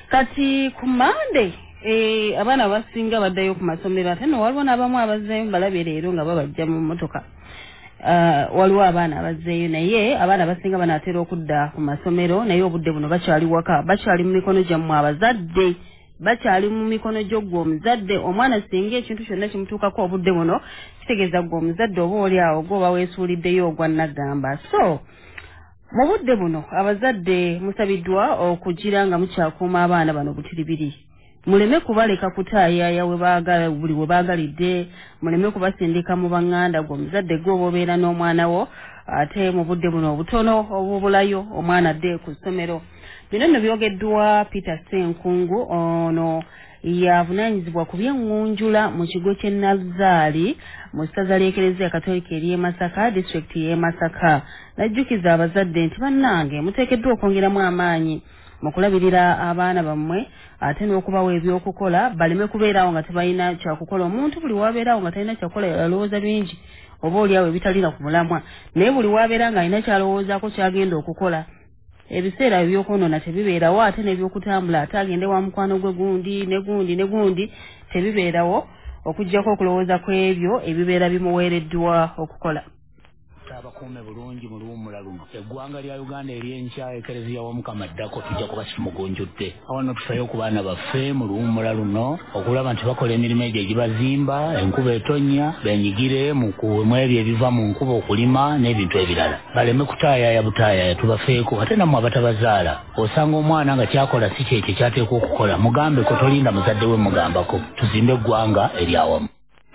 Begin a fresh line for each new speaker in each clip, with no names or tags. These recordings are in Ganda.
Kati ku Monday abaana basinga baddayo ku masomero ate no waliwo n'abamu abazzeeyo balabye leero nga babajja mu mmotoka. Waliwo abaana abazzeeyo naye abaana basinga banaatera okudda ku masomero naye obudde buno bakyali waka bakyali mu mikono gyammwe abazadde bakyali mu mikono gy'oggwe omuzadde omwana singa ekintu kyonna kimutuukako obudde buno kitegeeza ggwe omuzadde oba oli awo gwoba weesuuliddeyo ogwa Nagamba. So mu budde buno abazadde musabiddwa okugira nga mukyakuuma abaana bano butiribiri. Muleme kubaleka kutaayaaya buli we baagalidde, muleme kubasindika mu baŋŋanda gwe omuzadde gwe obeera n'omwana wo ate mu budde buno obutono obubulayo omwana adde ku ssomero. Bino nno byogeddwa Peter Ssenkungu ono yavunaanyizibwa ku by'engunjula mu kigo ky'e Nazaali mu ssaza ly'Ekereziya Katolika ery'e Masaka disitulikiti y'e Masaka. Najjukiza abazadde nti bannange muteekeddwa okwongeramu amaanyi mu kulabirira abaana bammwe ate n'okubawa ebyokukola baleme kubeeraawo nga tebalina kyakukola. Omuntu buli wabeeraawo nga talina kyakukola alowooza bingi oba oliawo ebitalina ku mulamwa naye buli wabeera nga alina kyalowoozaako kyagenda okukola. Ebiseera ebyokwonoona tebibeerawo ate n'ebyokutambula ate agende wa mukwano gwe gundi ne gundi tebibeerawo okuggyako okulowooza ku ebyo ebibeera bimuweereddwa okukola.
Abakuume bulungi mu luwummula luno eggwanga lya Uganda ery'enkya Ekereziya w'Omukama ddako tujja kuba kitumugunjudde. Awo nno tufayo ku baana baffe mu luwummula luno okulaba nti bakola emirimu egyo egibazimba enkuba etonnya benyigire mu ebyo ebiva mu nkuba okulima n'ebintu ebirala baleme kutaayaaya butaayaaya tubafeeko ate nammwe abatabazaala osanga omwana nga kyakola si kyekyo kyateekwa okukola mugambeko tolinda muzadde we mugambako tuzimbe eggwanga eryawamu.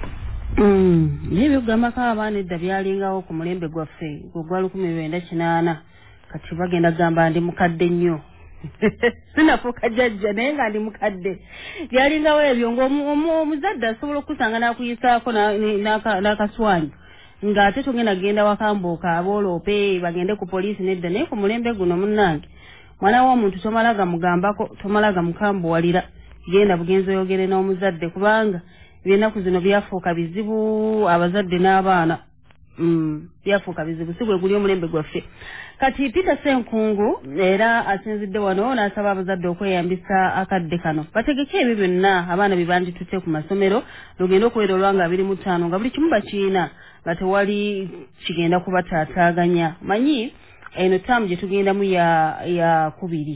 N'ebyokugambako abaana edda byalingawo ku mulembe gwaffe gwa 1980 kati bagenda gamba ndi mukadde nnyo sinafuuka jjajja naye nga ndi mukadde byalingawo ebyo ng'omuzadde asobola okusanga n'akuyisaako n'akaswanyu ng'ate togenda genda wakambuuka abooloope bagende ku poliisi nedda naye ku mulembe guno munnange mwana w'omuntu tomalaga mugambako tomalaga mukambuwalira genda bugenzi oyogere n'omuzadde kubanga ebyennaku zino byafuuka bizibu abazadde n'abaana byafuuka bizibu si bwe guli omulembe gwaffe. Kati Peter Ssenkungu era asinzidde wano n'asaba abazadde okweyambisa akadde kano bategeke ebyo byonna abaana bye banditutte ku masomero lugenda okubeera olwanga 25 nga buli kimu bakiina nga tewali kigenda kubataataaganya. Manyi eno ttaamu gye tugendamu ya 2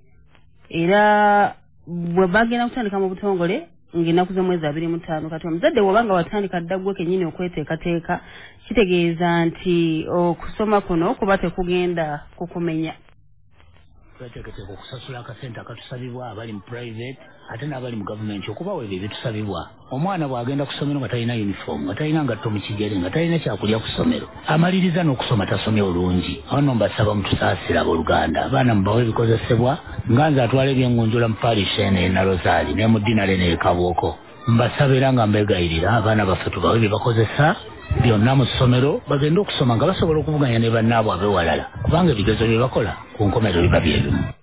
era bwe bagenda kutandika mu butongole ng'ennaku z'omwezi 25 kati omuzadde bw'obanga watandika dda ggwe kennyini okweteekateeka kitegeeza nti okusoma kuno kuba tekugenda kukumenya.
Tweteeketeeka okusasula akasente akatusabibwa abali mu private ate n'abali mu gavumenti okubawa ebyo ebitusabibwa. Omwana bw'agenda ku ssomero nga talina uniform nga talina ngatto mu kigere nga talina kyakulya ku ssomero amaliriza n'okusoma tasomye olungi. Awo nno mbasaba mutusaasire abooluganda abaana mubawe ebikozesebwa nga nze atwala ebyengunjula mu parish eno e Narozaali ne mu ddinale n'e Kabooko. Mbasaba era nga mbegayirira abaana baffe tubawe bye bakozesa byonna mu ssomero bagende okusoma nga basobola okuvuganya ne bannaabwe ab'ewalala kubanga ebigezo bye bakola ku nkomerero biba byebimu.